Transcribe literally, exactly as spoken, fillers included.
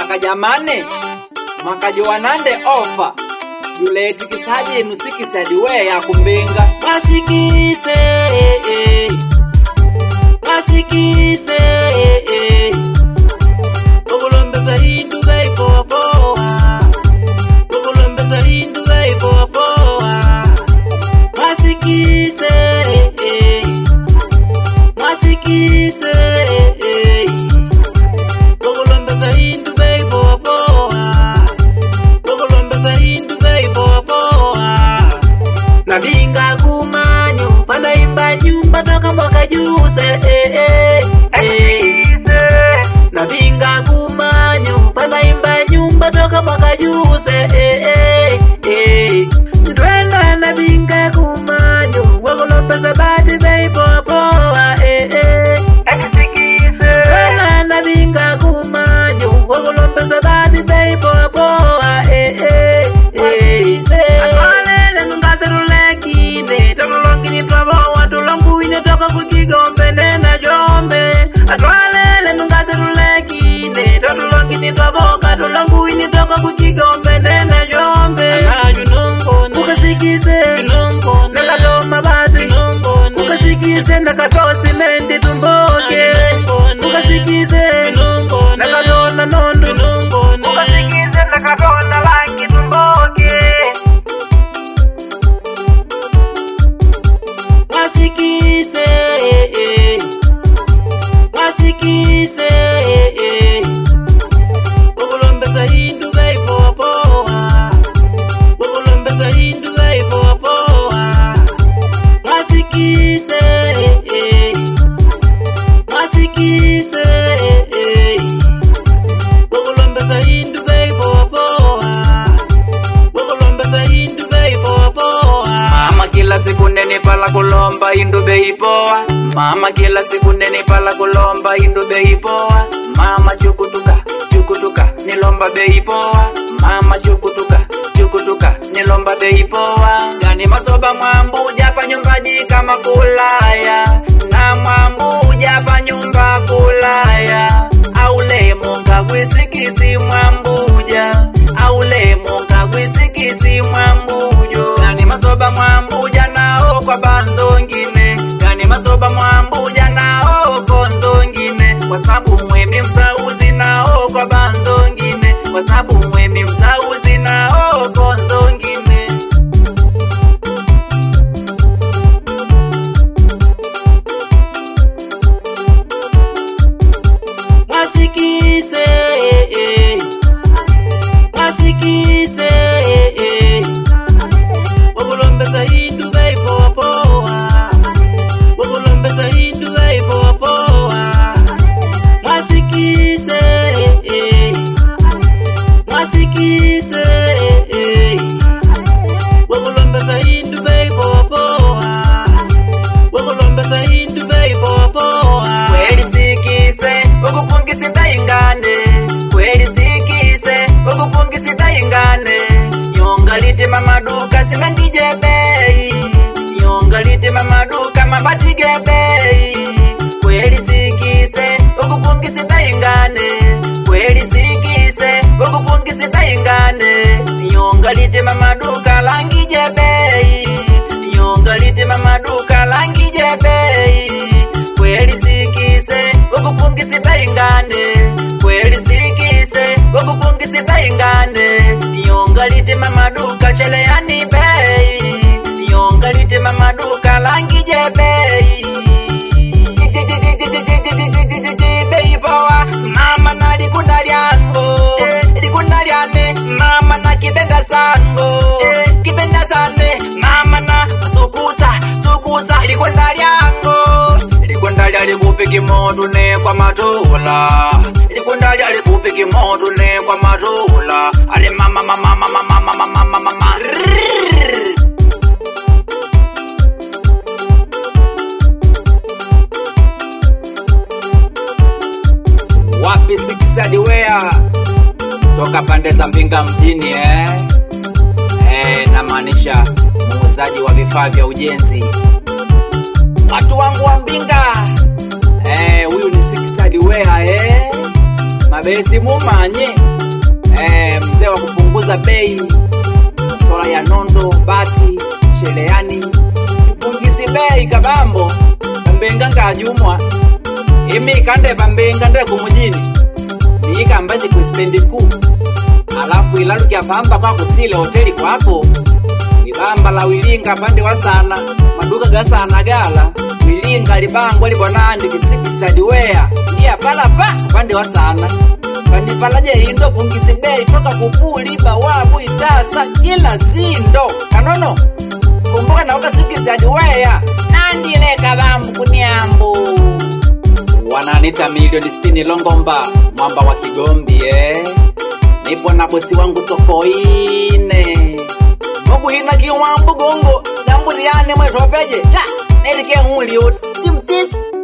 makajamane makajowanande ofa yule tikisaje nusikisadi we ya kumbinga masikise masikise Ogolombeza hindu bei poa poa Ogolombeza hindu bei poa poa Masikise Masikise Ogolombeza hindu bei poa poa Ogolombeza hindu bei poa poa Nabinga kumanyo panda imba nyumba toka mwaka juse eh eh eh Nabinga kumanyo panda imba nyumba toka mwaka juse eh eh eh Ndwena nabinga kumanyo wagolombeza bati bei poa poa eh eh Ndwena nabinga kumanyo wagolombeza bati bei poa poa eh eh eh Atwalele nungaterulekine Tolongini trabawa tulonguine toka kukigombe nena jombe Atwalele nungaterulekine Tolongini trabawa tulonguine toka kukigombe nena jombe Ukasikise Nakatoma bati Ukasikise nakatosi mendi tumboke Ukasikise Nakatona nondo Ukasikise nakatona langi tumboke Masikise Masikise Ogolombeza hindu bei poa poa Ogolombeza hindu bei poa poa Masikise Masikise Ogolombeza hindu bei poa poa Ogolombeza hindu bei poa poa Mama kila siku nene pala kulomba hindu bei poa Mama kila siku nene pala kulomba hindu bei poa Mama chukutuka chukutuka nilomba bei poa Mama chukutuka chukutuka nilomba bei poa Gani masoba mwambuja pa nyumba jika makulaya Na mwambuja pa nyumba kulaya Aule munga kwisikisi mwambuja Aule munga kwisikisi mwambujo Gani masoba mwambuja nao kwa banzo ngine Gani masoba mwambuja nao konzo ngine Kwa sabu mwemi msauzi nao kwa banzo ngine Kwa sabu mwemi msauzi nao konzo ngine Masikise Masikise Ogolombeza hindu bei poa poa Ogolombeza hindu bei poa poa Masikise Masikise Ogolombeza hindu bei poa poa Ogolombeza hindu bei poa poa Kweli sikise Ogupungisi taingane Kweli sikise Ogupungisi taingane Nyonga lite mamaduka simendije bei Nyonga lite mamaduka mabatige bei Kweli sikise Ogupungisi taingane Kweli sikise Ogupungisi taingane Nyonga lite mamaduka langije bei Nyonga lite mamaduka langije bei Kweli sikise Ogupungisi taingane Kweli sikise Ogupungisi taingane Nyonga lite mamaduka chele yani bei Nyonga lite mamaduka langije bei Bei poa Mama na likunda lyango Likunda lyane Mama na kibenda sango Kibenda zane Mama na sukusa Sukusa likunda lyango Likunda lya likupiki modu ne kwa matula Likunda lya likupiki modu ne kwa matula Ale mama mama mama mama mama mama mama Wapi sikisadi wea Toka pande za Mbinga mjini eh Eh na maanisha muuzaji wa vifaa vya ujenzi Watu wangu wa Mbinga eh huyu ni sikisadi wea eh Mabesi mumanye eh, mzee wa kupunguza bei, sola ya nondo, bati, cheleani, pungisi bei kabambo, pambenga ngajumwa, imi kande pambenga nde kumujini, niika mbaji kustendi kuu, alafu ilaluki ya pamba kwa kusile hoteli kwako, ibamba la wilinga pande wa sana, maduka gasana gala, wilinga libangwa libonandi kisikisa diwea, iya pala pa pande wa sana, pandi palaje hindo pungisi bei toka kupuli, bawabu, itasa, kila zindo, kanono, kumbuka na uka sikisa diwea, nandi leka bambu kuniambu. Wananita milioni sitini Longomba, mwamba wa Kigombi eh. Nipo na bosi wangu Sokoine, Mungu hina kiwambu gongo, Damburiane mwe topeje, ja, nelike nguli yote, simtish.